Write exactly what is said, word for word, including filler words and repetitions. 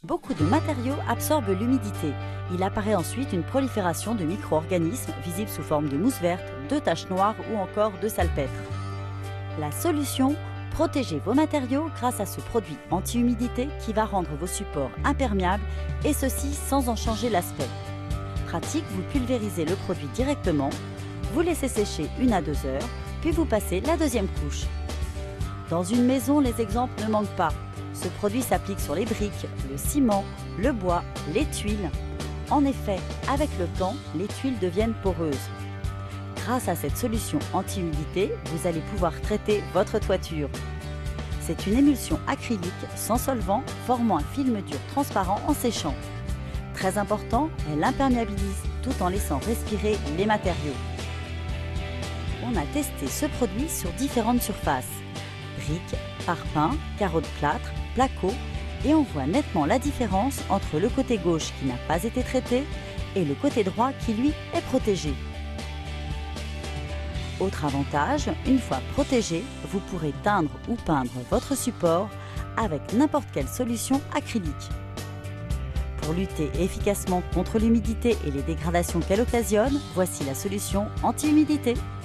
Beaucoup de matériaux absorbent l'humidité. Il apparaît ensuite une prolifération de micro-organismes visibles sous forme de mousse verte, de taches noires ou encore de salpêtre. La solution: protégez vos matériaux grâce à ce produit anti-humidité qui va rendre vos supports imperméables et ceci sans en changer l'aspect. Pratique, vous pulvérisez le produit directement, vous laissez sécher une à deux heures, puis vous passez la deuxième couche. Dans une maison, les exemples ne manquent pas. Ce produit s'applique sur les briques, le ciment, le bois, les tuiles. En effet, avec le temps, les tuiles deviennent poreuses. Grâce à cette solution anti-humidité, vous allez pouvoir traiter votre toiture. C'est une émulsion acrylique sans solvant, formant un film dur transparent en séchant. Très important, elle imperméabilise tout en laissant respirer les matériaux. On a testé ce produit sur différentes surfaces: briques, parpaings, carreaux de plâtre, placo, et on voit nettement la différence entre le côté gauche qui n'a pas été traité et le côté droit qui lui est protégé. Autre avantage, une fois protégé, vous pourrez teindre ou peindre votre support avec n'importe quelle solution acrylique. Pour lutter efficacement contre l'humidité et les dégradations qu'elle occasionne, voici la solution anti-humidité.